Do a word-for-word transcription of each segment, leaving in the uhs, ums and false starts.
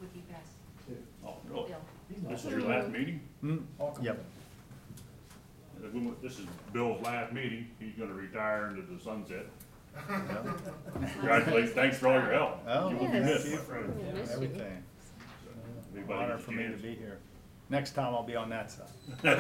with you guys. Oh, really? Bill. This is your last meeting? Mm, yep. Uh, we went- This is Bill's last meeting. He's gonna retire into the sunset. Congratulations, thanks for all your help. Oh, You will be thank missed, you my for friend. We'll miss you. everything. Anybody Honor gets a for me to chance? be here. Next time I'll be on that side.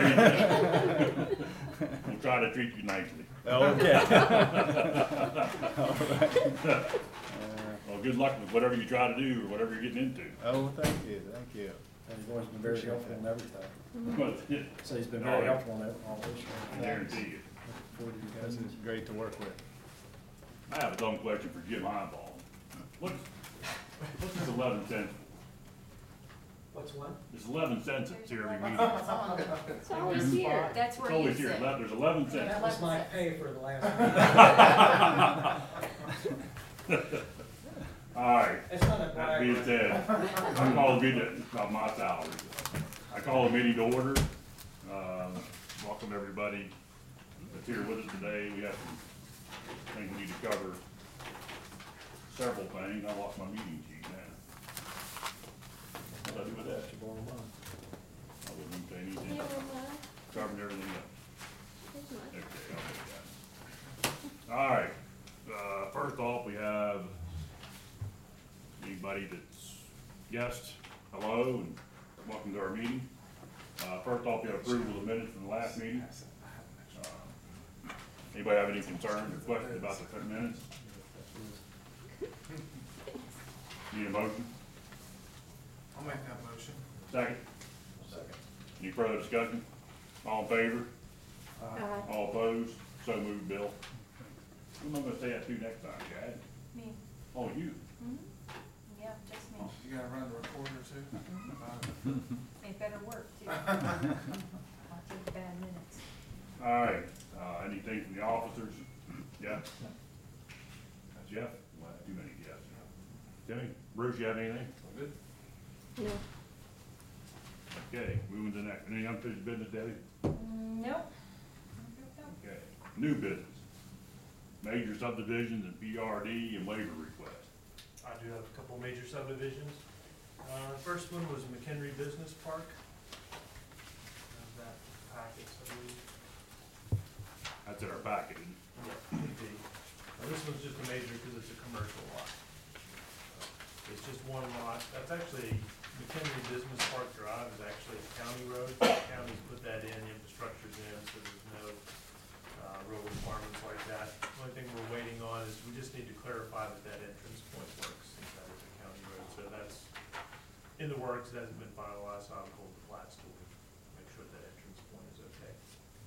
We'll try to treat you nicely. Okay. All right. Well, good luck with whatever you try to do or whatever you're getting into. Oh, thank you, thank you. And he's always been very Appreciate helpful that. in everything. But So he's been Oh, very yeah. helpful in every- all this. I guarantee you. Looking forward to you This guys. is great to work with. I have a dumb question for Jim Eyeball. What's, what's this eleven cents? What's one? It's eleven cents it's here every meeting. It's always here. That's It's where you always here, sit. Ele- there's eleven cents. That was my pay for the last meeting. All right, It's not a that brag. being said, I call the meeting, not my salary. I call the meeting to order. Um, welcome everybody that's here with us today. We have some things we need to cover. Several things. I lost my meeting sheet now. What did I do with that? I wouldn't say anything. Never mind. Covering everything up. Here's mine. Okay, I'll take that. All right, uh, first off, we have anybody that's guest, hello, and welcome to our meeting. Uh, first off, we have approval of the minutes from the last meeting. Uh, Anybody have any concerns or questions about the minutes? Need a motion? I'll make that motion. Second? Second. Any further discussion? All in favor? Aye. All opposed? So moved, Bill. Who am I gonna say that to next time, Chad? Me. Oh, you? Mhm. Yeah, just me. You gotta run the recorder too? Uh, It better work too. I'll take the bad minutes. All right, uh, anything from the officers? Jeff? That's Jeff? Well, too many Jeffs. Timmy, Bruce, you have anything? Good. No. Okay, moving to the next, any unfinished business, Debbie? Mm, Nope. Okay, new business. Major subdivisions and P R D and waiver request. I do have a couple major subdivisions. Uh, first one was McHenry Business Park. Have that packet, I believe. That's in our packet, isn't it? Yeah, should be. Now, this one's just a major because it's a commercial lot. Uh, It's just one lot. That's actually, McHenry Business Park Drive is actually a county road. The county's put that in, infrastructure's in, so there's no, uh, road requirements like that. The only thing we're waiting on is we just need to clarify that that entrance point works, since that is a county road. So that's in the works, it hasn't been finalized, so I'll hold the flats to make sure that entrance point is okay.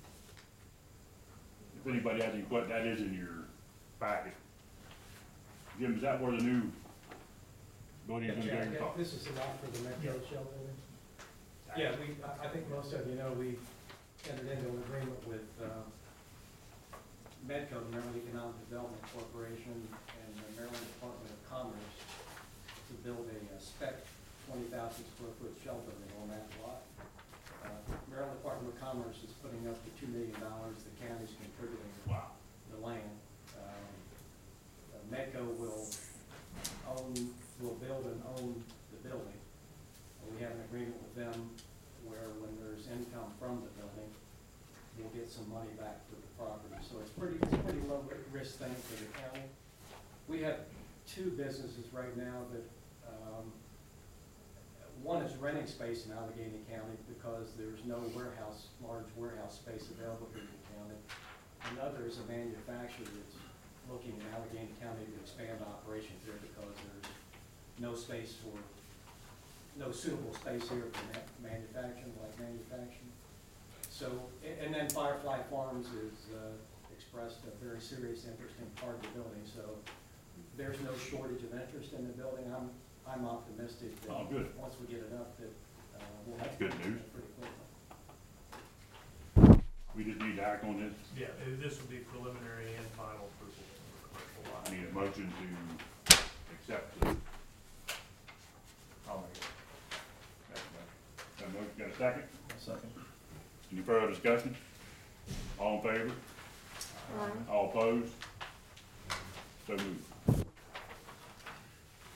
If anybody has any questions, that is in your packet. Jim, is that where the new building is gonna Jack, go? This is the lot for the Metro Shell building. Yeah, we, I, I think most of you know, we entered into an agreement with, uh, Medco, the Maryland Economic Development Corporation, and the Maryland Department of Commerce to build a uh, spec twenty thousand square foot shell building on that lot. Uh, Maryland Department of Commerce is putting up the two million dollars, the county's contributing Wow. the land. Um, uh, Medco will own, will build and own the building. And we have an agreement with them where when there's income from the building, we'll get some money back for the property. So it's pretty, it's a pretty low ri- risk thing for the county. We have two businesses right now that, um, one is renting space in Allegheny County because there's no warehouse, large warehouse space available here in the county. Another is a manufacturer that's looking in Allegheny County to expand operations there because there's no space for, no suitable space here for ma- manufacturing, like manufacturing. So, a- and then Firefly Farms has uh, expressed a very serious interest in part of the building, so there's no shortage of interest in the building. I'm, I'm optimistic that Oh, good. once we get it up, that uh, we'll have. That's good news. Pretty quickly. We just need to act on this. Yeah, it- this will be preliminary and final approval for commercial lot. I need a motion to accept the. I'll make it. Got a motion, got a second? Second. Any further discussion? All in favor? Aye. All opposed? So moved. And the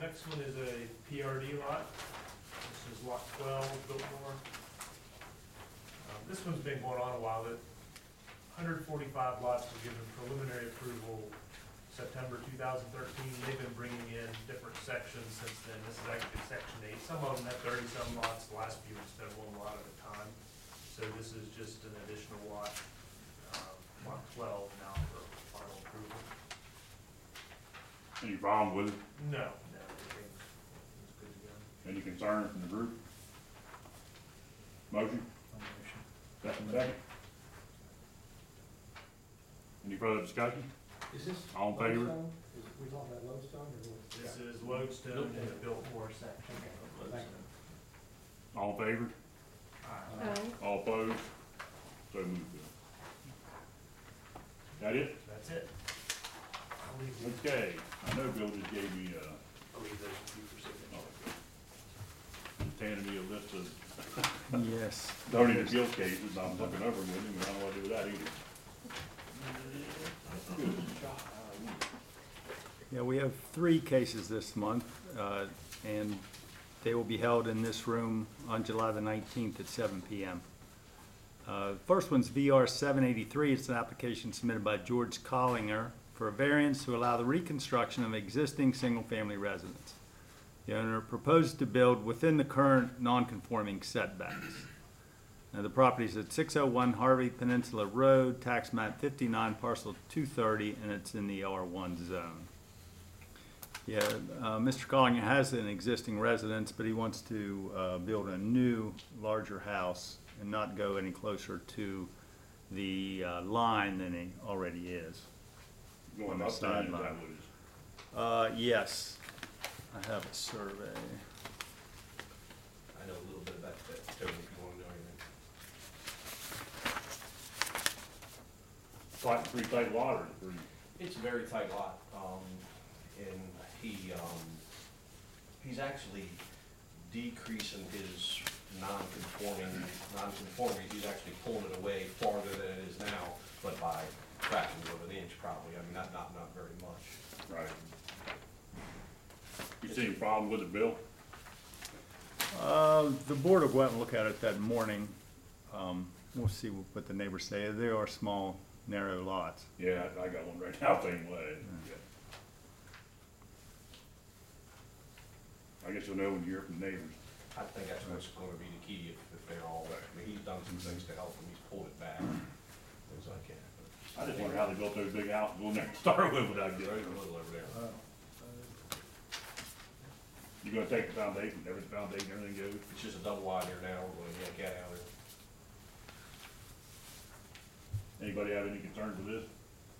Next one is a P R D lot. This is lot twelve, Biltmore. Um, This one's been going on a while. That one hundred forty-five lots were given preliminary approval September two thousand thirteen. They've been bringing in different sections since then. This is actually section eight. Some of them have thirty-some lots. The last few have been one lot at a time. So this is just an additional lot, uh, lot twelve now for final approval. Any problem with it? No, no, everything's, everything's good to go. Any concern from the group? Motion? I'll motion. Second, second. Any further discussion? Is this All in favor? Lodestone? Is, we talking about Lodestone or what? This is Lodestone in the Biltmore section of Thank Lodestone. All in favor? Aye. Aye. All opposed? So moved, Bill. That it? That's it. I'll leave you, Okay, I know Bill just gave me, uh, I'll leave those to you for signature. oh, just handed me a list of Yes. zoning appeal cases. I'm looking over with him, and I don't know what to do with that either. Yeah, we have three cases this month, uh, and they will be held in this room on July the nineteenth at seven P M Uh, First one's V R seven eighty-three. It's an application submitted by George Collinger for a variance to allow the reconstruction of existing single-family residence. The owner proposed to build within the current non-conforming setbacks. Now, the property is at six oh one Harvey Peninsula Road, tax map fifty-nine, parcel two thirty, and it's in the R one zone. Yeah, uh, Mister Collinger has an existing residence, but he wants to uh, build a new, larger house and not go any closer to the uh, line than he already is. Going On the up, down, is that sideline. what it is? Uh, yes, I have a survey. I know a little bit about that, Tony, if you want to know anything. It's like a pretty tight lot, or it's pretty, It's a very tight lot, um, and he, um, he's actually decreasing his non-conforming, non-conformity, he's actually pulling it away farther than it is now, but by fractions of an inch probably, I mean, not, not, not very much. right. You see any problem with it, Bill? Uh, the board will go out and look at it that morning. Um, we'll see what the neighbors say. They are small, narrow lots. Yeah, I I got one right now, same way. Yeah. I guess you'll know when you hear from the neighbors. I think that's what's gonna be the key, if, if they're all, I mean, he's done some things to help him, he's pulled it back, things like that. I just wonder how they built those big houses going there to start with without There's getting. a little over there. Oh, You gonna take the foundation, every foundation, everything goes? It's just a double wide there now, we're gonna get a cat out of there. Anybody have any concerns with this?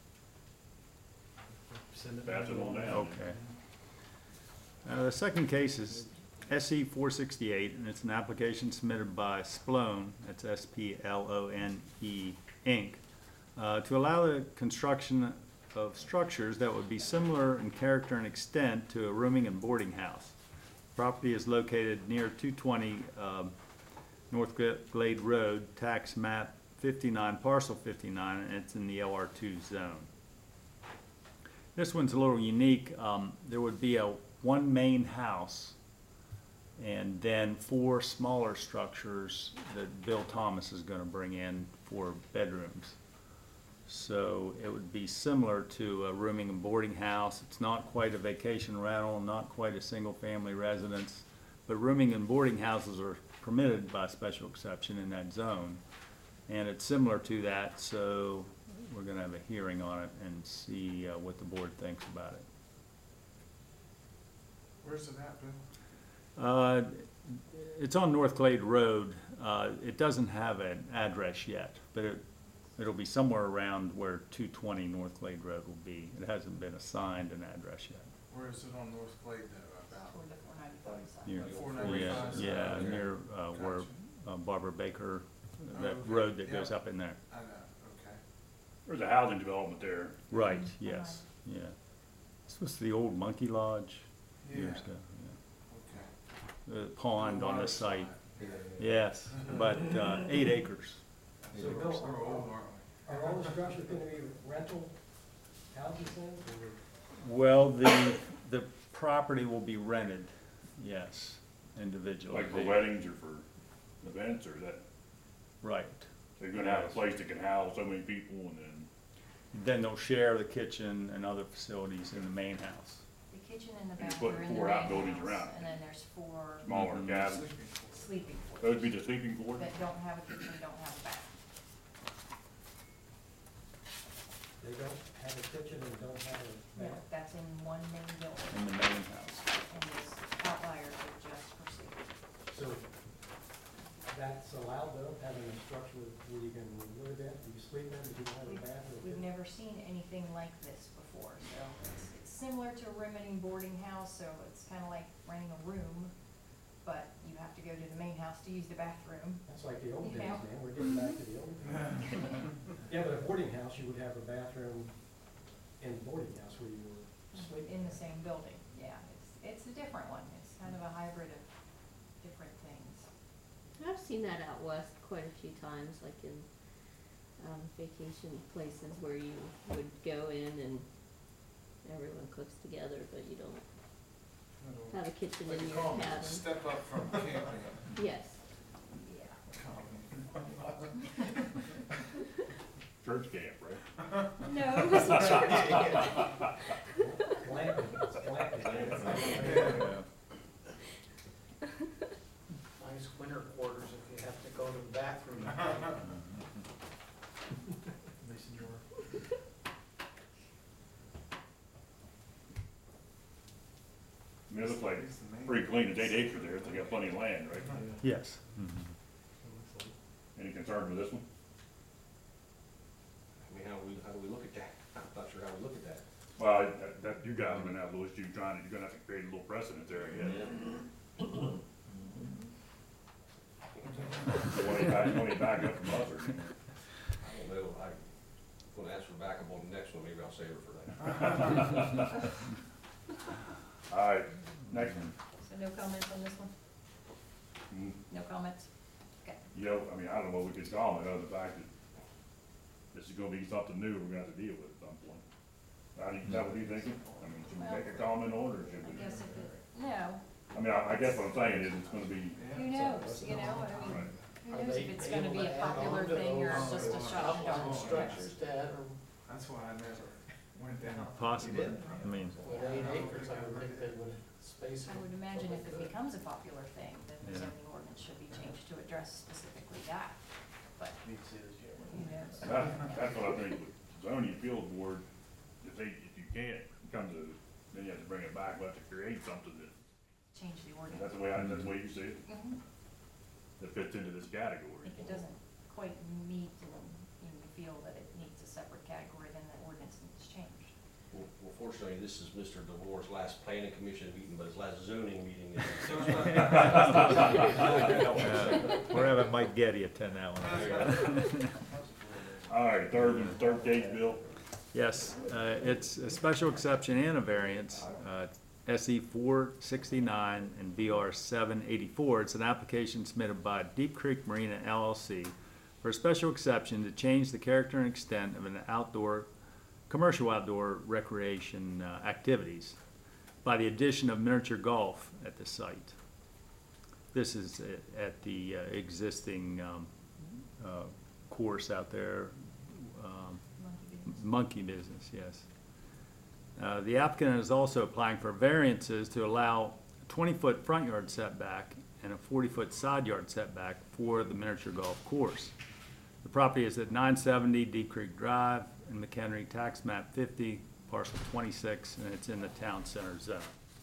Send it Pass it on down. Okay. Uh, the second case is S E four sixty-eight, and it's an application submitted by Splone, that's S P L O N E, Inc., uh, to allow the construction of structures that would be similar in character and extent to a rooming and boarding house. Property is located near two twenty um, North Glade Road, tax map fifty-nine, parcel fifty-nine, and it's in the L R two zone. This one's a little unique. Um, there would be a one main house and then four smaller structures that Bill Thomas is gonna bring in for bedrooms. So it would be similar to a rooming and boarding house. It's not quite a vacation rental, not quite a single-family residence, but rooming and boarding houses are permitted by special exception in that zone. And it's similar to that, so we're gonna have a hearing on it and see uh, what the board thinks about it. Where's it at, Bill? Uh, it's on North Glade Road. Uh, it doesn't have an address yet, but it, it'll be somewhere around where two twenty North Glade Road will be. It hasn't been assigned an address yet. Where is it on North Glade though, about? Toward the four ninety-five side. Near- Four Yeah, ninety-five. yeah, near, uh, where Gotcha. uh, Barbara Baker, Oh, that okay. road that goes Yeah. up in there. I know, okay. There's a housing development there. Right, yes, yeah. This was the old Monkey Lodge Yeah, years ago, okay. yeah. The pond on water the site, slide. yes, about, uh, eight acres. So We're Bill, we're old, aren't we? are all the structures gonna be rental houses then, or? Well, the, the property will be rented, yes, individually. Like for weddings or for events, or that, Right. they're gonna have a place that can house so many people, and then, Then they'll share the kitchen and other facilities in the main house. The kitchen and the And you bathroom put in the four main outbuildings house, around it. and then there's four smaller Mhm. cabins, sleeping those quarters be the sleeping quarters? that don't have a kitchen, don't have a bath. They don't have a kitchen and don't have a No, bath. that's in one main building, In the main house. and these outliers are just for sleeping. So that's allowed though, having a structure where you can live in, you sleep in, but you don't have a We've, bath or a we've kitchen? never seen anything like this before, so it's, it's similar to a renting boarding house, so it's kinda like renting a room, but you have to go to the main house to use the bathroom. That's like the old You days, know. man, we're getting back to the old days. Yeah, but a boarding house, you would have a bathroom in the boarding house where you were sleeping. In the same building, yeah, it's, it's a different one, it's kind of a hybrid of different things. I've seen that out west quite a few times, like in, um, vacation places where you would go in and everyone cooks together, but you don't have a kitchen Like in you your call them, cabin. step up from camping. Yes. Church camp, right? No, it wasn't church. Glamping, it's glamping. Nice winter quarters if you have to go to the bathroom. Mason jar. I mean, it looks like pretty clean, it's eight acres there, so they got plenty of land, right? Yes. Any concern with this one? I mean, how do we, how do we look at that? I'm not sure how we look at that. Well, that, that, you guys are gonna have, Louis, you trying to, you're gonna have to create a little precedent there, I guess. So when you back, when you back up from us, or, I don't know, I'm gonna ask for backup on the next one, maybe I'll save it for that. all right, next one. So no comments on this one? Hmm. No comments? Okay. You know, I mean, I don't know what we could comment, other than the fact that this is gonna be something new we're gonna have to deal with at some point. How do you, is that what you thinking? I mean, should we make a comment on it, or should I we? guess if it, no, I mean, I, I guess what I'm saying is it's gonna be, who knows, you know, I mean, right, who knows if it's gonna be a popular thing or just a shot in the dark. Structures to add, or That's why I never went down. Possibly, I mean, with eight acres, I would think they would space it. I would imagine if it becomes a popular thing, then the Yeah. zoning ordinance should be changed to address specifically that, but who knows? that, that's what I think with zoning appeals board, if they, if you can't come to, then you have to bring it back, we'll have to create something that, Change the ordinance. that's the way I, that's the way you see it, Mhm. that fits into this category. If it doesn't quite meet and you feel that it needs a separate category, then the ordinance needs changed. Well, well, fortunately, this is Mister DeVore's last planning commission meeting, but his last zoning meeting is. uh, we're having Mike Getty attend that one. All right, third, third case, Bill. Yes, uh, it's a special exception and a variance, uh, S E four sixty-nine and V R seven eighty-four. It's an application submitted by Deep Creek Marina L L C for a special exception to change the character and extent of an outdoor, commercial outdoor recreation uh, activities by the addition of miniature golf at the site. This is at- at the uh, existing um, uh, course out there, um, Monkey business. monkey business, yes. Uh, The applicant is also applying for variances to allow a twenty-foot front yard setback and a forty-foot side yard setback for the miniature golf course. The property is at nine seventy Deep Creek Drive in McHenry, tax map fifty, parcel twenty-six, and it's in the town center zone.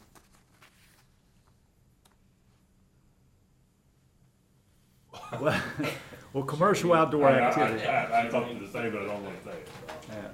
Well, well, commercial outdoor I- I- activity. I, I have something to say, but I don't wanna say it. Yeah.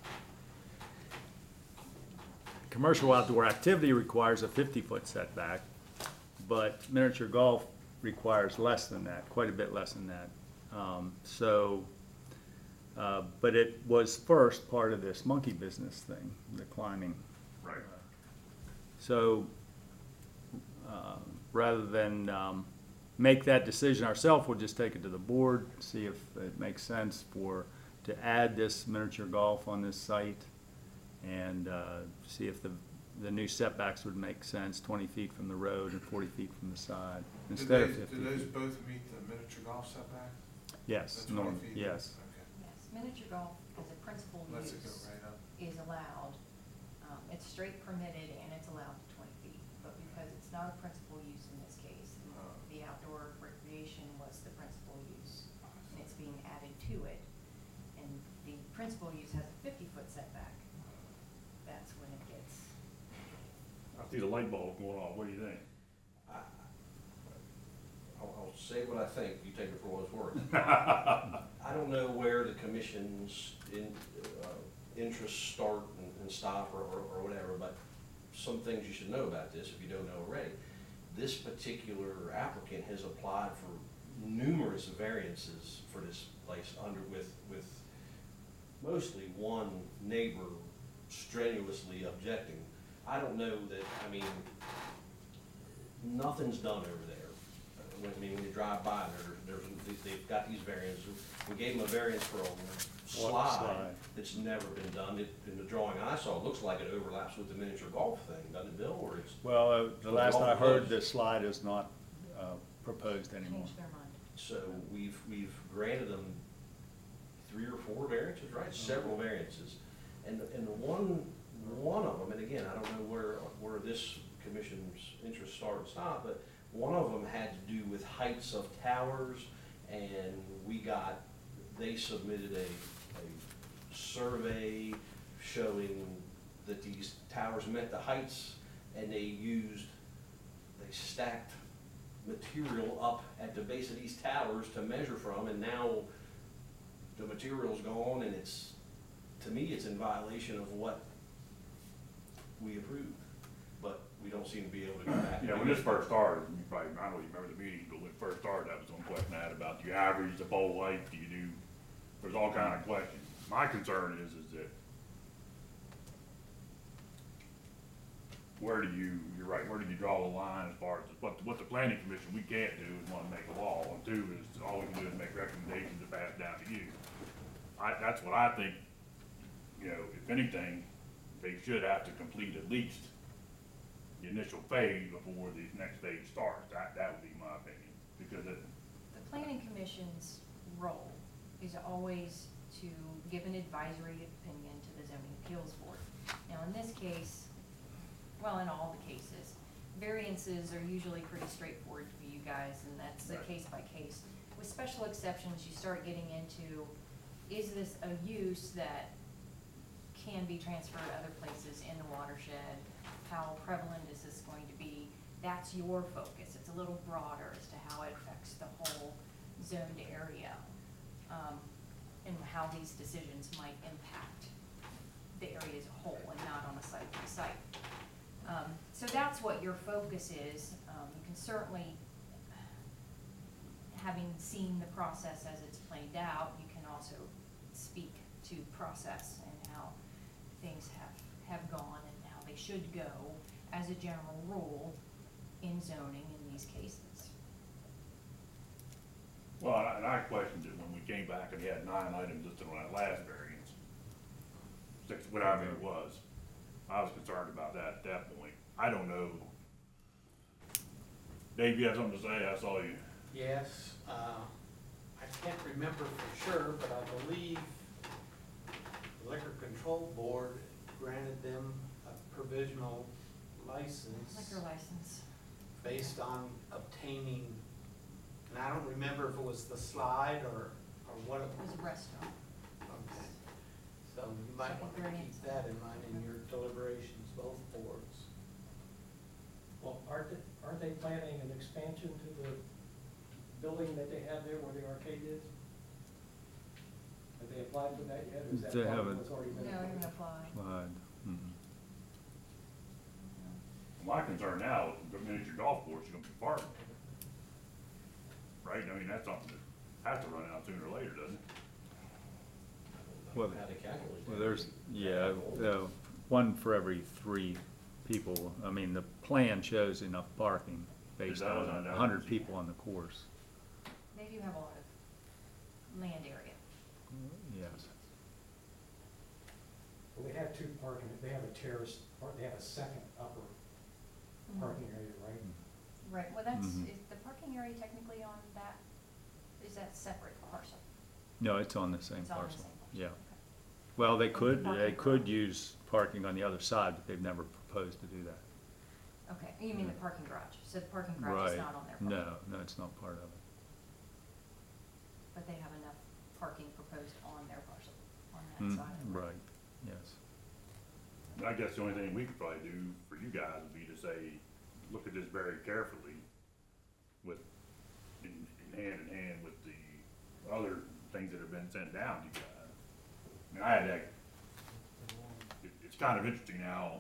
Commercial outdoor activity requires a fifty-foot setback, but miniature golf requires less than that, quite a bit less than that. Um, so, uh, but it was first part of this monkey business thing, the climbing. Right. So, uh, rather than um, make that decision ourselves, we'll just take it to the board, see if it makes sense for, to add this miniature golf on this site, and uh, see if the the new setbacks would make sense, twenty feet from the road and forty feet from the side, Do instead they, of fifty. do those feet. both meet the miniature golf setback? Yes, The twenty norm, feet? yes. Okay, Yes, miniature golf as a principal lets it go use right up. is allowed. Um, it's straight permitted and it's allowed to twenty feet, but because it's not a principal use in this case, Uh, the outdoor recreation was the principal use, and it's being added to it. And the principal use has a fifty-foot setback. That's when it gets, I see the light bulb going off, what do you think? I- I'll, I'll say what I think, you take it for what it's worth. I don't know where the commission's in, uh, interests start and, and stop or, or, or whatever, but some things you should know about this if you don't know already. This particular applicant has applied for numerous variances for this place under, with, with mostly one neighbor strenuously objecting. I don't know that, I mean, nothing's done over there. When, I mean, when you drive by there, there's, they've got these variances. We gave them a variance for a slide slide? that's never been done. It, in the drawing I saw, it looks like it overlaps with the miniature golf thing, doesn't it, Bill, or it's? Well, uh, the So last all I heard, those- the slide is not, uh, proposed anymore. changed their mind. So we've, we've granted them three or four variances, right? Several variances. And, the- and the one, one of them, and again, I don't know where, where this commission's interests start and stop, but one of them had to do with heights of towers, and we got, they submitted a, a survey showing that these towers met the heights, and they used, they stacked material up at the base of these towers to measure from, and now the material's gone, and it's, to me, it's in violation of what we approved, but we don't seem to be able to go back. and Yeah, do when this it. first started, you probably, I don't even remember the meeting, but when it first started, that was one question I had about, do you average the pole height, do you do, there's all kind of questions. My concern is, is that where do you, you're right, where do you draw the line as far as, what, what the planning commission, we can't do is one, make a law, and two is, all we can do is make recommendations to pass down to you. I, that's what I think, you know, if anything, they should have to complete at least the initial phase before the next phase starts. That, that would be my opinion, because it, The planning commission's role is always to give an advisory opinion to the zoning appeals board. Now, in this case, well, in all the cases, variances are usually pretty straightforward for you guys, and that's the Right. case by case. With special exceptions, you start getting into, is this a use that can be transferred to other places in the watershed? How prevalent is this going to be? That's your focus. It's a little broader as to how it affects the whole zoned area, um, and how these decisions might impact the area as a whole and not on a site-by-site. Um, so that's what your focus is. Um, you can certainly, having seen the process as it's played out, you can also speak to process and how things have, have gone and how they should go as a general rule in zoning in these cases. well, and I, and I questioned it when we came back and he had nine items listed on that last variance. Six, whatever it was. I was concerned about that at that point. I don't know. Dave, you have something to say? I saw you. Yes, uh, I can't remember for sure, but I believe the Liquor Control Board granted them a provisional license Liquor license. based on obtaining, and I don't remember if it was the slide or, or what it It was was. a restaurant. Okay. So you might want to keep that in mind in your deliberations, both boards. Well, aren't they, aren't they planning an expansion to the building that they have there where the arcade is? Have they applied for that yet, or is that They part of haven't. what's already been No, approved? you're gonna apply. Slide. Mm-mm. My concern now is the miniature golf course is gonna be farming. Right? I mean, that's something that has to run out sooner or later, doesn't it? Well, How they calculate Well, that. there's, yeah, uh, one for every three people. I mean, the plan shows enough parking based That was on on a that. hundred people on the course. They do have a lot of land area. Yes. Well, they have two parking, they have a terrace, part. They have a second upper Mhm. parking area, right? Right, well, that's, Mhm. is the parking area technically on that, is that separate parcel? No, it's on the same It's on the parcel. same parcel, Yeah. okay. Well, they And the could, parking they could garage. use parking on the other side, but they've never proposed to do that. Okay, you mean the parking garage, so the parking garage is Right. not on their property? No, no, it's not part of it. But they have enough parking proposed on their parcel, on that Mm, side of the road? right, yes. I guess the only thing we could probably do for you guys would be to say, look at this very carefully with, in, in hand in hand with the other things that have been sent down to you guys. I mean, I had that, it, it's kind of interesting how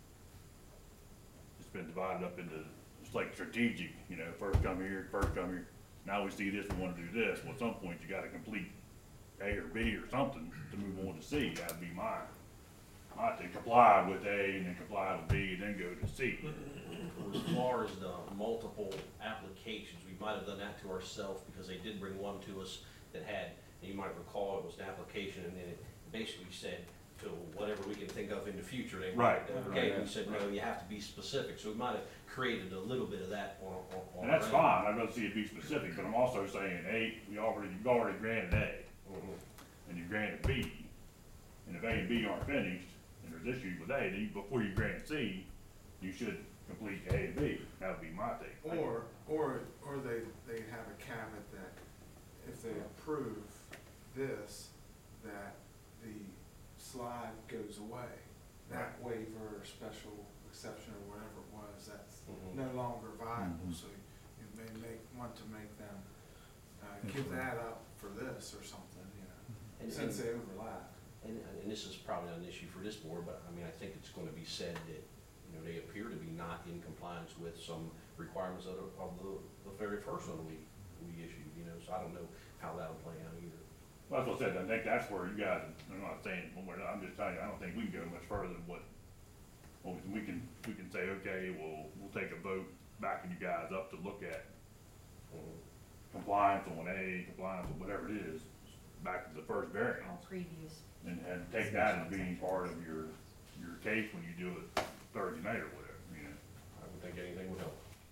it's been divided up into, it's like strategic, you know, first come here, first come here. Now we see this, we wanna do this. Well, at some point you gotta complete A or B or something to move on to C. That'd be mine. I have to comply with A and then comply with B and then go to C. As far as the multiple applications, we might have done that to ourselves because they did bring one to us that had, and you might recall, it was an application and then it basically said to whatever we can think of in the future. They Right. wanted- Okay, and we said, no, you have to be specific. So we might have created a little bit of that on, on. on And that's our fine. I'd rather see it be specific, but I'm also saying, A, we already, you've already granted A end. Mhm. and you granted B. And if A and B aren't finished and there's issues with A, then you, before you grant C, you should complete A and B. That would be my take. Or, or, or they, they have a caveat that if they approve this, that the slide goes away. That waiver or special exception or whatever it was, that's Mhm. no longer viable, Mhm. so you may make, want to make them, uh, That's give right. that up for this or something, you know, And- since and- they overlap. And, and this is probably not an issue for this board, but I mean, I think it's gonna be said that, you know, they appear to be not in compliance with some requirements of, the- of the, the very first one we, we issued, you know, so I don't know how that'll play out either. Well, that's what I said. I think that's where you guys, I'm not saying, one way or another, I'm just telling you, I don't think we can go much further than what, well, we can, we can say, okay, well, we'll take a vote backing you guys up to look at Mhm. compliance on A, compliance on whatever it is, back to the first variance. All previous, And, and take that as being part of your, your case when you do it Thursday night or whatever, you know. I would think anything would help.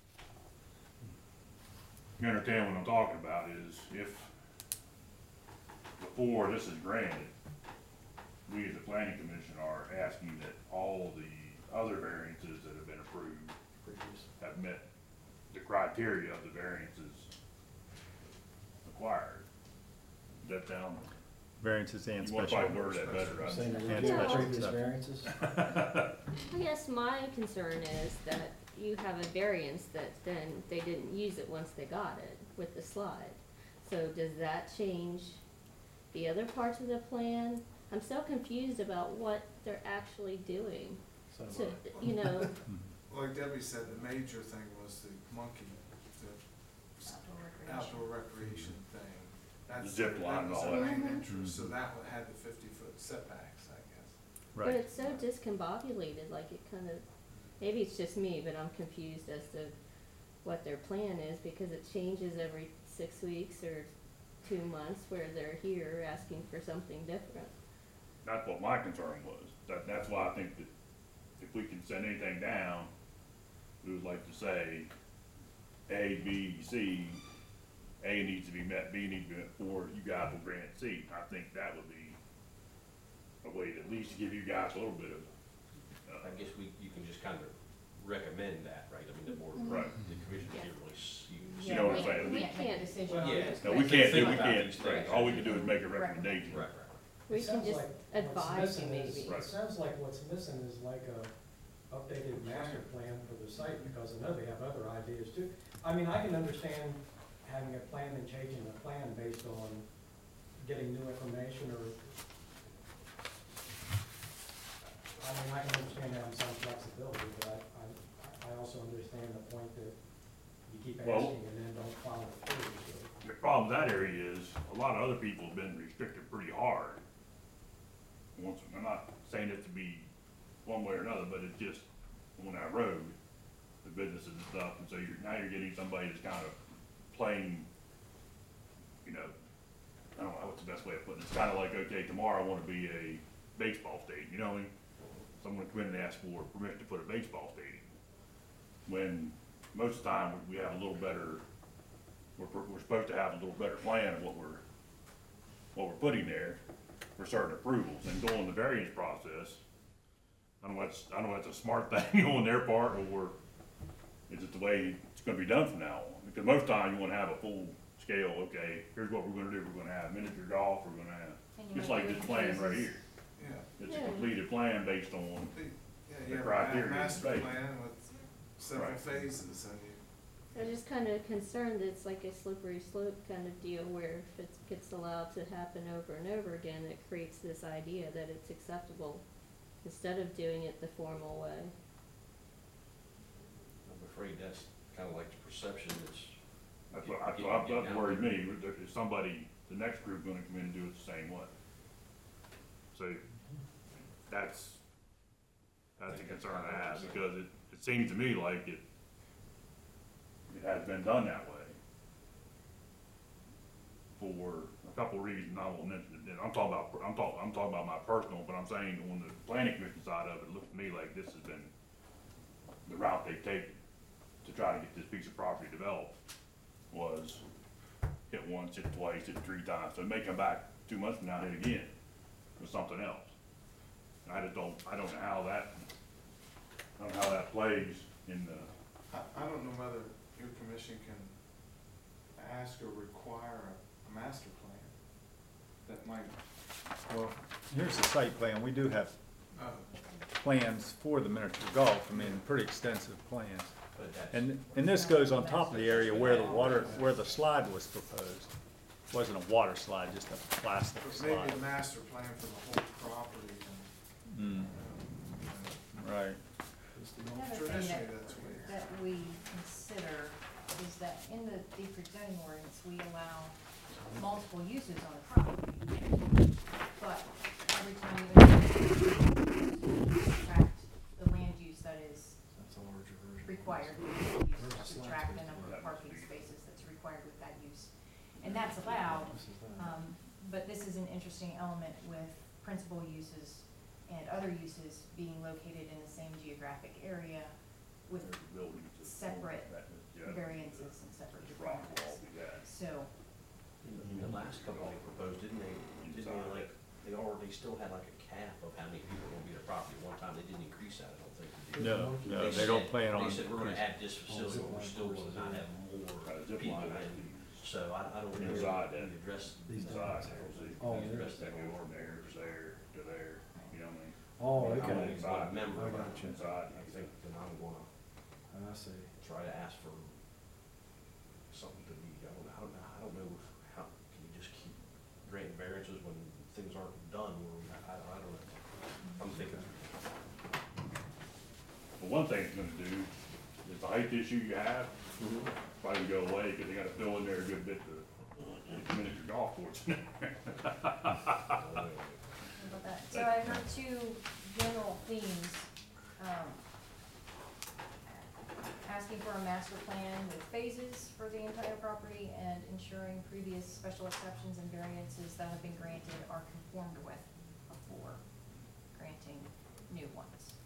You understand what I'm talking about is if, before this is granted, we as the planning commission are asking that all the other variances that have been approved Previous. have met the criteria of the variances required. Is that down? Variances and You wanna special. probably word that better, I Saying understand. that And we special previous exception. variances? I guess my concern is that you have a variance that then they didn't use it once they got it with the slide. So does that change the other parts of the plan? I'm so confused about what they're actually doing So, to, you know, Like Debbie said, the major thing was the monkey, the outdoor recreation. outdoor recreation thing. That's, Zip line that and was all the that. main Mhm. interest, so Mhm. that one had the fifty foot setbacks, I guess. but Right. it's so discombobulated, like it kind of, maybe it's just me, but I'm confused as to what their plan is because it changes every six weeks or two months where they're here asking for something different. That's what my concern was. That, that's why I think that if we can send anything down, we would like to say A, B, C, A needs to be met, B needs to be met, or you guys will grant C. I think that would be a way to at least give you guys a little bit of, I uh, guess we, you can just kind of recommend that, right? I mean, the board, Right. the commission Yeah. can't really, s- you. You know what I'm we- saying? We We- can't make a decision on Well, it. no, we can't do, we Think about can't, these things. all we can do is make a recommendation. Right, right, right. We It can sounds just like what's advise you missing is- maybe. Right. It sounds like what's missing is like a updated master plan for the site, because I know they have other ideas too. I mean, I can understand having a plan and changing the plan based on getting new information or, I mean, I can understand having some flexibility, but I, I, I also understand the point that you keep Well- asking and then don't follow through, so. The problem with that area is, a lot of other people have been restricted pretty hard. Once, I'm not saying it to be one way or another, but it's just on that road, the businesses and stuff, and so you're, now you're getting somebody that's kind of playing, you know, I don't know what's the best way of putting it, it's kind of like, okay, tomorrow I wanna be a baseball stadium, you know, what I mean? Someone come in and ask for permission to put a baseball stadium. When most of the time, we have a little better, we're, we're supposed to have a little better plan of what we're, what we're putting there for certain approvals, and going the variance process. I don't know if that's, I don't know if that's a smart thing on their part, or is it the way it's gonna be done from now on? Because most times you wanna have a full scale, okay, here's what we're gonna do, we're gonna have miniature golf, we're gonna have, And you just might like do this it in plan right phases. here. Yeah. It's a Yeah. completed plan based on, The- Yeah, The you have a criteria ma- is master based. plan with several Right. phases, and you, I'm just kind of concerned that it's like a slippery slope kind of deal where if it gets allowed to happen over and over again, it creates this idea that it's acceptable instead of doing it the formal way. I'm afraid that's kind of like the perception that's. that's what, that's what, that's what worried me, is somebody, the next group gonna come in and do it the same way. So, that's, that's a concern I have, because it, it seems to me like it, it has been done that way. For a couple of reasons, I won't mention it, I'm talking about, I'm talking, I'm talking about my personal, but I'm saying on the planning commission side of it, it looks to me like this has been the route they've taken to try to get this piece of property developed, was hit once, hit twice, hit three times, so it may come back two months from now, hit again with something else. And I just don't, I don't know how that, I don't know how that plays in the, I, I don't know whether your commission can ask or require a, a master plan that might, Well, here's the site plan. We do have uh, plans for the miniature golf. I mean, pretty extensive plans. But that's, And, and this goes on top of the area where the water, where the slide was proposed. It wasn't a water slide, just a plastic but slide. maybe a master plan for the whole property, and, Mm, um, you know, right. Another thing traditionally, that, that's way. that we consider is that in the Deep Creek zoning ordinance, we allow multiple uses on a property. But every time you subtract the land use that is required, you subtract the number of parking spaces that's required with that use. And that's allowed, um, but this is an interesting element with principal uses and other uses being located in the same geographic area with buildings. that- separate that- yeah, variances and separate the rock wall requirements. we got. So, in the last couple they proposed, didn't they, didn't they like, they already still had like a cap of how many people were gonna be at a property at one time, they didn't increase that, I don't think. they did. No, no, They they don't said- plan on. They said, we're gonna increasing. add this facility, but we're still gonna not have more Got a zip people line, in. So I, I don't know. Inside if that. we address. Inside there, see, Oh, you yeah. address that goes from there to there to there, you know what I mean? Oh, I'm okay, inside, Member, I got you. inside, I think then I'm gonna I see. try to ask for something to be, I don't, I don't know, I don't know how, can you just keep granting variances when things aren't done, where we, I, I don't know. I'm thinking, But one thing it's gonna do is the height issue you have, probably go away, cause they gotta fill in there a good bit to get the miniature golf course in there. how about that? So I heard two general themes, um, asking for a master plan with phases for the entire property and ensuring previous special exceptions and variances that have been granted are conformed with before granting new ones.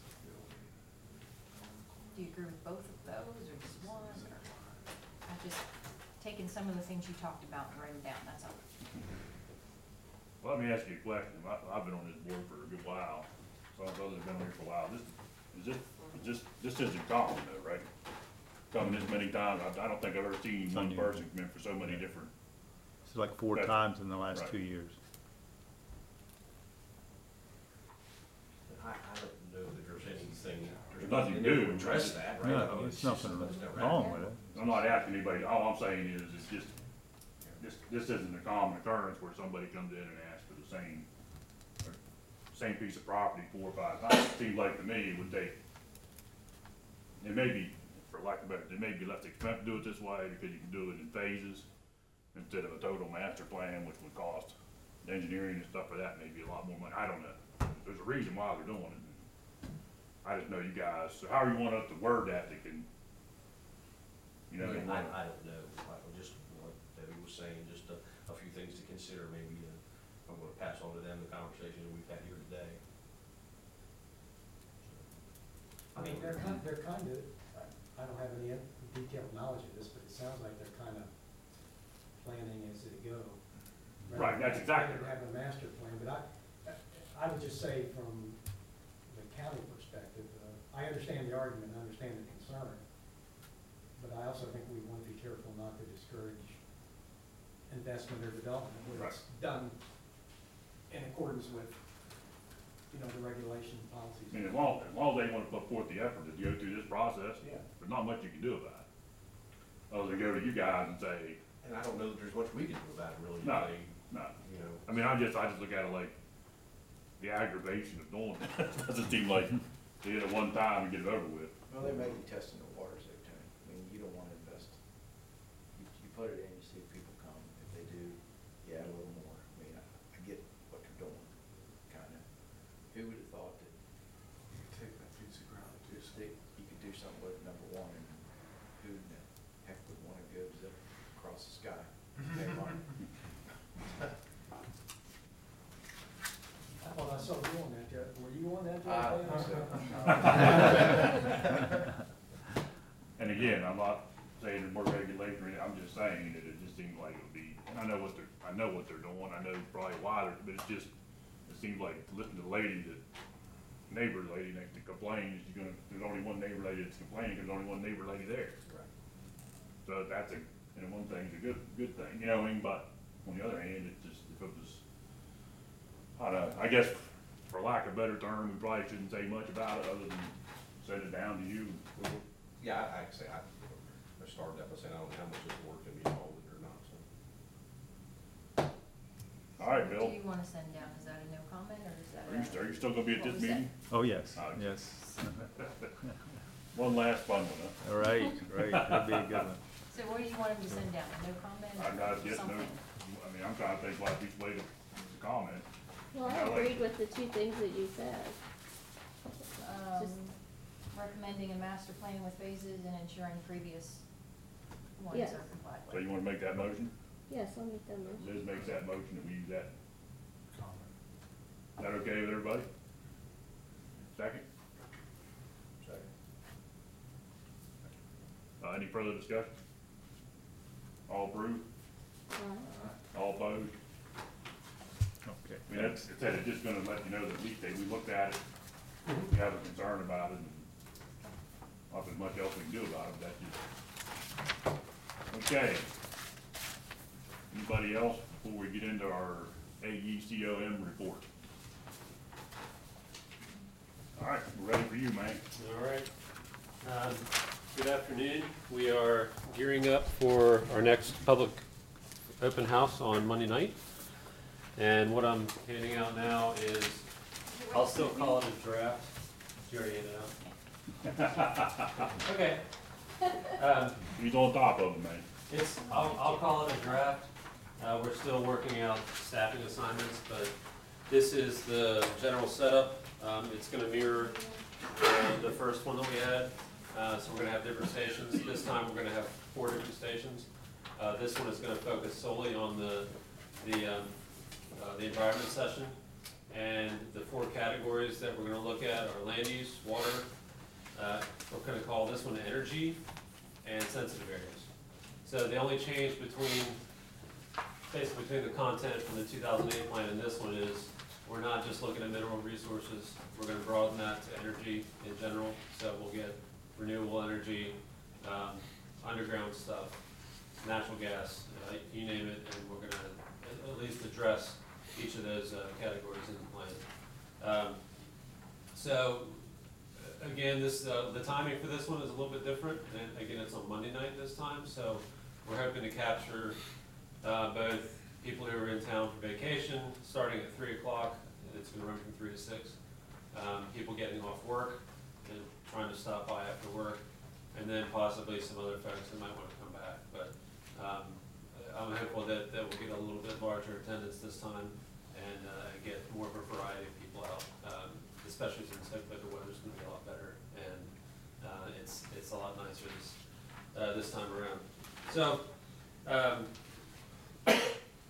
Do you agree with both of those, or just one, or? I've just taken some of the things you talked about and written down, that's all. Well, let me ask you a question, I, I've been on this board for a good while, so I've others been on here for a while, this, is this, is this, this isn't common though, right? Coming this many times, I, I don't think I've ever seen one Unusual. person come in for so many different, It's like four That's- times in the last right. two years. I, I don't know that there's anything, there's There's nothing nothing there new. to address that, right? I No, mean, there's it's just nothing something that's never wrong happened. with it. I'm not asking anybody, all I'm saying is, it's just, this, this isn't a common occurrence where somebody comes in and asks for the same, or same piece of property four or five times. It seems like to me it would take, it may be, for lack of a better, it may be less expensive to do it this way because you can do it in phases instead of a total master plan, which would cost engineering and stuff for that, maybe a lot more money. I don't know. There's a reason why they're doing it. I just know you guys, so how you want us to word that that can, you know, Yeah, I, I don't know, like, just what Debbie was saying, just a, a few things to consider, maybe, uh, I'm gonna pass on to them the conversation that we've had here today. I mean, they're kind, they're kind of, I don't have any detailed knowledge of this, but it sounds like they're kind of planning as they go. Right, that's exactly Rather than having a master plan, but I, I would just say from the county perspective, uh, I understand the argument, I understand the concern, but I also think we want to be careful not to discourage investment or development where it's done in accordance with, you know, the regulation policies. I mean, as long, as long as they wanna put forth the effort to go through this process, Yeah. there's not much you can do about it. Other than go to you guys and say, And I don't know that there's much we can do about it, really. if No. they, no. You know, I mean, I just, I just look at it like the aggravation of doing it. It doesn't seem like they hit it one time and get it over with. Well, they may be testing the waters there, Tony. I mean, you don't wanna invest, you, you put it in, you see if people come. If they do, you add a little more. I mean, I, I get what you're doing, kinda. Who would've thought that You could take that piece of ground and do you something. stick, you could do something with number one, and who the heck would wanna go zip across the sky? Pay money. I thought I saw you on that, Jeff. Were you on that, I Jeff? don't think so. And again, I'm not saying there's more regulation, or anything, I'm just saying that it just seems like it would be, and I know what they're, I know what they're doing, I know probably why they're, but it's just, it seems like, listen to the lady that, neighbor lady next to complains, you're gonna, there's only one neighbor lady that's complaining, there's only one neighbor lady there. Right. So that's a, you know, one thing's a good, good thing, you know what I mean, but on the other hand, it just, if it was, I don't know, I guess, for lack of a better term, we probably shouldn't say much about it, other than send it down to you. yeah, I, I say, I, I started that by saying, I don't know how much this work can be involved with or not, so. All right, Bill, Do you wanna send down, is that a no comment, or is that are you, a? are you still gonna be at What this was that? meeting? Oh, yes, Uh, yes. One last fun one, huh? All right, right, that'd be a good one. So what do you want him to send down, a no comment I'm not or getting no, something? I mean, I'm trying to think what each way to, to comment. Well, I I like- agreed with the two things that you said. Um, Just- recommending a master plan with phases and ensuring previous ones Yes. are complied So with. you wanna make that motion? Yes, I'll make that motion. Liz makes that motion and we use that. Comment. Is that okay with everybody? Second? Second. Uh, any further discussion? All approved? Aye. All opposed? Okay. I mean, that's, it said, it's just gonna let you know that at least they, we looked at it, we have a concern about it, and not as much else we can do about it, that's just. Okay. Anybody else before we get into our A E C O M report? All right, we're ready for you, man. All right. Um, Good afternoon. We are gearing up for our next public open house on Monday night. And what I'm handing out now is, I'll still call it a draft. You already handed it out? Okay. Um, He's on top of it, man. It's, I'll, I'll call it a draft. Uh, we're still working out staffing assignments, but this is the general setup. Um, it's gonna mirror uh, the first one that we had. Uh, so we're gonna have different stations. This time we're gonna have four different stations. Uh, this one is gonna focus solely on the, the, um, uh, the environment session. And the four categories that we're gonna look at are land use, water, uh, we're gonna call this one energy, and sensitive areas. So the only change between, basically between the content from the two thousand eight plan and this one is, we're not just looking at mineral resources, we're gonna broaden that to energy in general, so we'll get renewable energy, um, underground stuff, natural gas, uh, you name it, and we're gonna at, at least address each of those, uh, categories in the plan. Um, so, uh, again, this, uh, the timing for this one is a little bit different, and again, it's on Monday night this time, so we're hoping to capture, uh, both people who are in town for vacation, starting at three o'clock, and it's gonna run from three to six. Um, people getting off work and trying to stop by after work, and then possibly some other folks that might wanna come back, but, um, I'm hopeful that, that we'll get a little bit larger attendance this time and, uh, get more of a variety of people out, um, especially since hopefully the weather's gonna be a lot better, and, uh, it's, it's a lot nicer this, uh, this time around. So, um,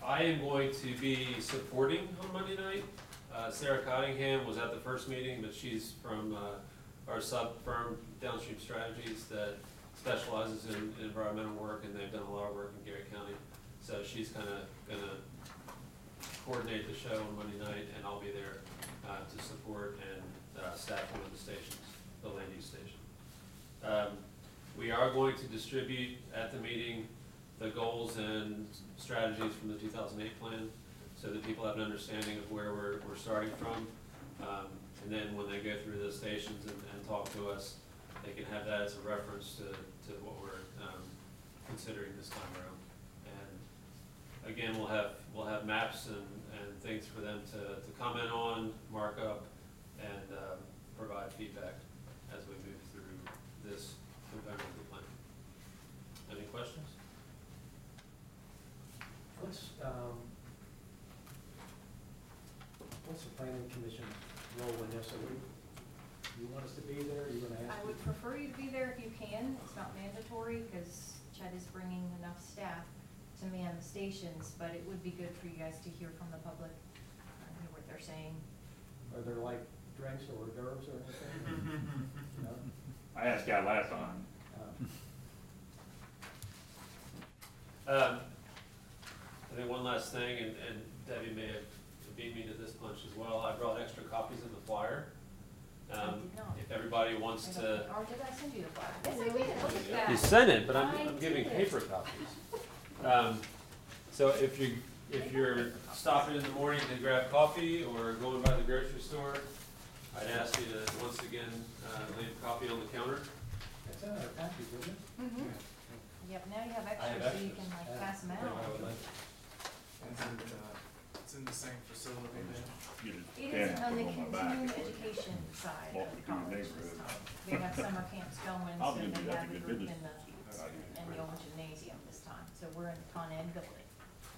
I am going to be supporting on Monday night. Uh, Sarah Cottingham was at the first meeting, but she's from uh, our sub firm, Downstream Strategies, that specializes in environmental work, and they've done a lot of work in Garrett County. So she's kind of going to coordinate the show on Monday night, and I'll be there uh, to support and uh, staff one of the stations, the land use station. Um, we are going to distribute at the meeting the goals and strategies from the two thousand eight plan, so that people have an understanding of where we're, we're starting from. Um, and then when they go through the stations and, and talk to us, they can have that as a reference to, to what we're um, considering this time around. And again, we'll have, we'll have maps and, and things for them to, to comment on, mark up, and um, provide feedback as we move through this component of the plan. Any questions? What's, um, what's the planning commission's role in this? Are we, you want us to be there, you gonna ask? I would prefer you to be there if you can. It's not mandatory because Chet is bringing enough staff to man the stations, but it would be good for you guys to hear from the public, uh, hear what they're saying. Are there like drinks or hors d'oeuvres or anything? No? I asked that last time. Uh, Um, I think one last thing, and, and Debbie may have beat me to this punch as well. I brought extra copies of the flyer. I Um, did not. if everybody wants I to. don't- Or did I send you the flyer? Yes, I did. Look at that. You sent it, but I'm, I I'm giving did. paper copies. Um, so if you, if you're stopping in the morning to grab coffee or going by the grocery store, I'd ask you to, once again, uh, leave a copy on the counter. It's in our package, isn't it? Mhm. Yep, now you have I have extra, so you extras. can like Yeah. pass them If out. I would like. Is it, uh, it's in the same facility then? Get It a is can on the put on my back. continuing education side Walk of me the through the college this neighborhood. time. They have summer camps going, I'll so give you- they that's a have the good group in business. the, That's a good in the old gymnasium this time, so we're in the Con Ed building.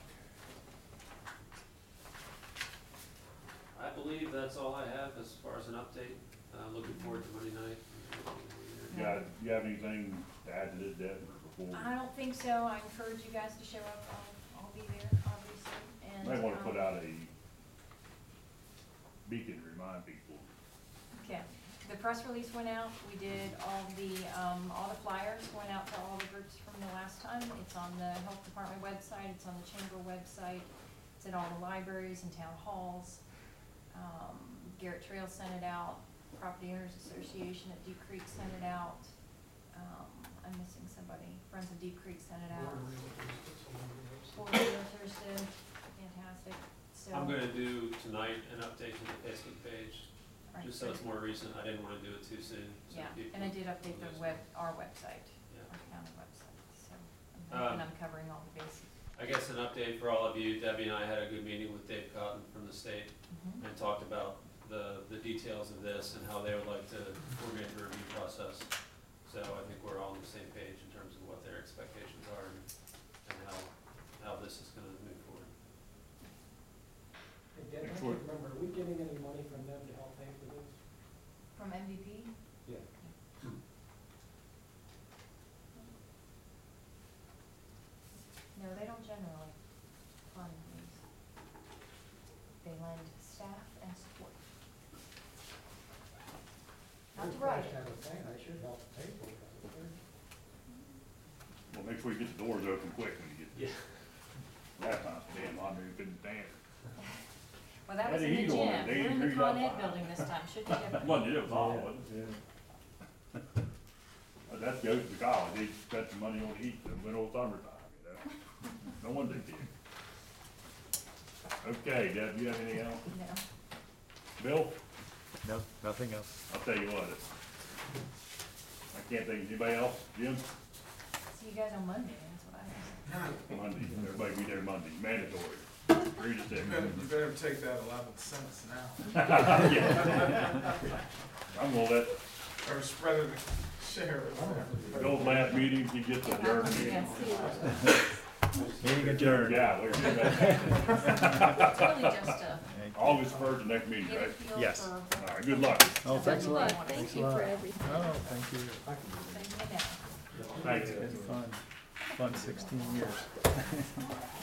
I believe that's all I have as far as an update. Uh, looking forward to Monday night. You got, you have anything to add to this, Deb, before? I don't think so, I encourage you guys to show up, I'll, I'll be there, obviously, and. Might wanna um, put out a beacon to remind people. Okay, the press release went out, we did all the, um, all the flyers went out to all the groups from the last time. It's on the health department website, it's on the chamber website, it's at all the libraries and town halls. Um, Garrett Trail sent it out, Property Owners Association at Deep Creek sent it out. Um, I'm missing somebody, Friends of Deep Creek sent it out. Four realtors did, fantastic, so. I'm gonna do tonight an update to the Facebook page, Right, just so it's more recent. I didn't wanna do it too soon. so Yeah, people- and I did update the web, our website, Yeah. our county website, so I'm Um, hoping I'm covering all the bases. I guess an update for all of you. Debbie and I had a good meeting with Dave Cotton from the state Mhm. and talked about the, the details of this and how they would like to coordinate the review process. So I think we're all on the same page in terms of what their expectations are and, and how, how this is gonna move forward. Hey, Deb, I Next can't one. remember, are we getting any money from them to help pay for this? From M V P? Yeah. No, they don't generally fund these. They lend staff and support. Not to We're write supposed to it. have a plan, I should help pay for it. I would think. Well, make sure you get the doors open quick when you get there. Last time, so damn, I knew you couldn't stand it. Well, that Had was the in the heat on gym. it. They We're in the agreed Con on Ed fine. building this time, should be different. Wasn't it, it was hot, wasn't it? But that goes to college, they spent some money on heat in the middle of summertime, you know? No wonder they did. Okay, Deb, you have anything else? No. Bill, No, nothing else. I'll tell you what, I can't think of anybody else, Jim? See you guys on Monday, that's what I have. Monday, everybody be there Monday, mandatory, three to six. You better, you better take that eleven cents now, Yeah. I'm gonna let, or spread it, share it. the old last meeting, he gets adjourned. Yeah, see you. Meeting adjourned. Yeah, we're, It's really just a August first, the next meeting, get a right? feel Yes. for. All right, good luck. Oh, thanks a lot. Thank Thanks a you lot. for everything. Oh, thank you. Thank you now. Thanks. It's been fun, fun sixteen years.